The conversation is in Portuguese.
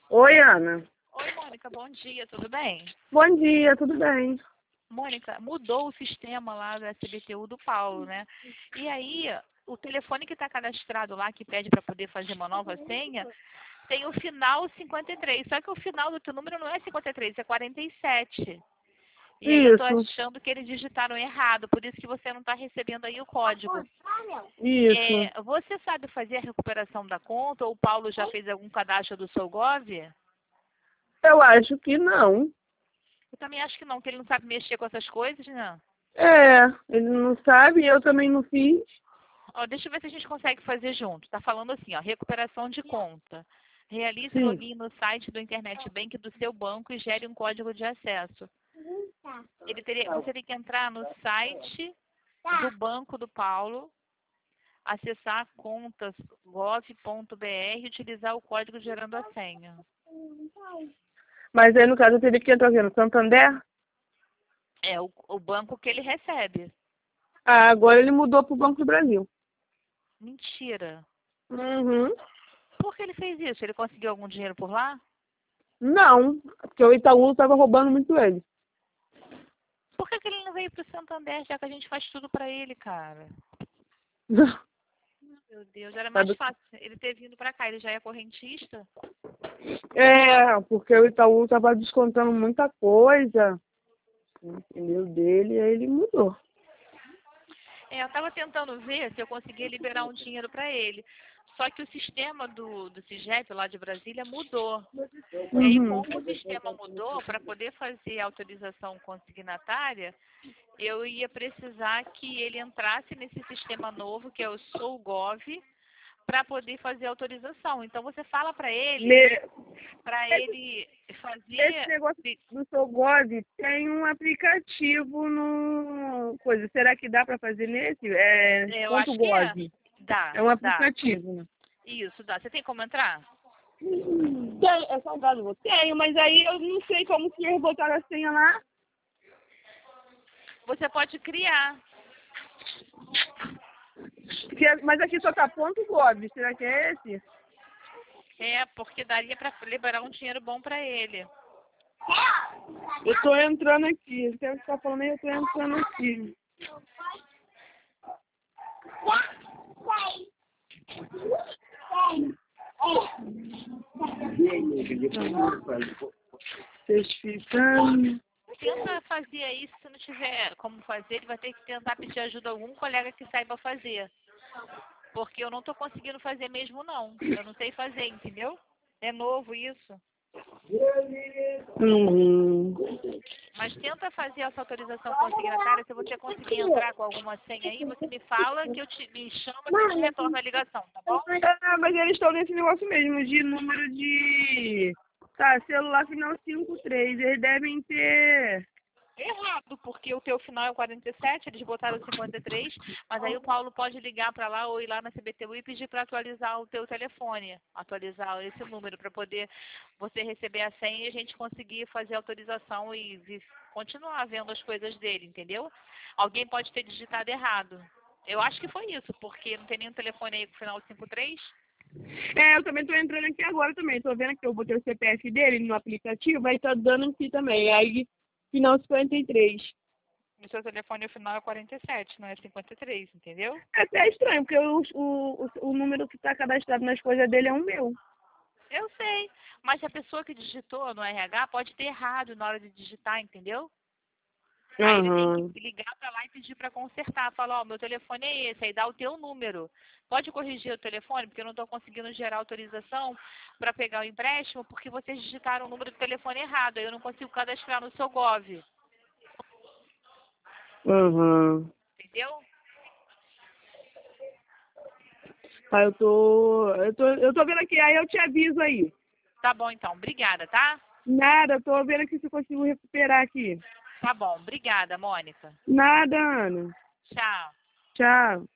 Oi, Ana. Oi, Mônica, bom dia, tudo bem? Bom dia, tudo bem? Mônica, mudou o sistema lá do SBTU do Paulo, né? E aí, o telefone que está cadastrado lá, que pede para poder fazer uma nova senha, tem o final 53. Só que o final do teu número não é 53, é 47. E aí eu tô Isso, achando que eles digitaram errado, por isso que você não está recebendo aí o código. isso. Você sabe fazer a recuperação da conta ou o Paulo já fez algum cadastro do seu Gov? Eu acho que não. Eu também acho que não, que ele não sabe mexer com essas coisas, né? É, ele não sabe, eu também não fiz. Ó, deixa eu ver se a gente consegue fazer junto. Tá falando assim, ó, recuperação de conta. Realize Sim. login no site do Internet Bank do seu banco e gere um código de acesso. Você tem que entrar no site do Banco do Paulo, acessar contas gov.br e utilizar o código gerando a senha. Mas aí, no caso, eu teria que entrar no Santander. É o banco que ele recebe. Ah, agora ele mudou para o Banco do Brasil. Mentira. Uhum. Por que ele fez isso? Ele conseguiu algum dinheiro por lá? Não, porque o Itaú estava roubando muito ele. Por que ele não veio pro Santander, já que a gente faz tudo pra ele, cara? Meu Deus, era mais Sabe? fácil ele ter vindo pra cá. Ele já é correntista? É, porque o Itaú estava descontando muita coisa, entendeu, dele, e aí ele mudou. Eu tava tentando ver se eu conseguia liberar um dinheiro pra ele. Só que o sistema do CIGEP lá de Brasília mudou. E aí, Uhum. como o sistema mudou, para poder fazer a autorização consignatária, eu ia precisar que ele entrasse nesse sistema novo, que é o SouGov, para poder fazer a autorização. Então, você fala para Ne- ele Esse fazer. negócio do seu Gov tem um aplicativo no coisa. Será que dá para fazer nesse? É Eu ponto acho que é. .gov. Dá, É um dá. aplicativo, né? Isso, dá. Você tem como entrar? Tem, é salgado. Tenho, mas aí eu não sei como que eles botaram a senha lá. Você pode criar. Mas aqui só tá ponto .gov. Será que é esse? Porque daria para liberar um dinheiro bom para ele. Eu tô entrando aqui. Você deve estar falando aí, eu tô entrando aqui. Certificando. Tenta fazer aí, se não tiver como fazer, ele vai ter que tentar pedir ajuda a algum colega que saiba fazer. Porque eu não estou conseguindo fazer mesmo, não. Eu não sei fazer, entendeu? É novo isso. Uhum. Mas tenta fazer essa autorização consignatária. Se você conseguir entrar com alguma senha aí, você me fala que me chama que eu te retorno a ligação, tá bom? Ah, mas eles estão nesse negócio mesmo, de número de. Tá, celular final 53. Eles devem ter. Errado, porque o teu final é 47, eles botaram 53, mas aí o Paulo pode ligar para lá ou ir lá na CBTU e pedir para atualizar o teu telefone, atualizar esse número para poder você receber a senha e a gente conseguir fazer a autorização e continuar vendo as coisas dele, entendeu? Alguém pode ter digitado errado. Eu acho que foi isso, porque não tem nenhum telefone aí com final 53. É, eu também tô entrando aqui agora também. Tô vendo que eu botei o CPF dele no aplicativo, vai tá dando aqui também. Aí, final 53. O seu telefone o final é 47, não é 53, entendeu? É até estranho, porque o número que tá cadastrado nas coisas dele é o meu. Eu sei, mas a pessoa que digitou no RH pode ter errado na hora de digitar, entendeu? Aí ele tem que Aham. ligar para lá e pedir para consertar. Falar, ó, meu telefone é esse, aí dá o teu número. Pode corrigir o telefone, porque eu não estou conseguindo gerar autorização para pegar o empréstimo, porque vocês digitaram o número do telefone errado. Aí eu não consigo cadastrar no seu Gov. Aham. Entendeu? Tá, eu tô vendo aqui, aí eu te aviso aí. Tá bom, então. Obrigada, tá? Nada, eu tô vendo aqui se eu consigo recuperar aqui. Tá bom. Obrigada, Mônica. Nada, Ana. Tchau. Tchau.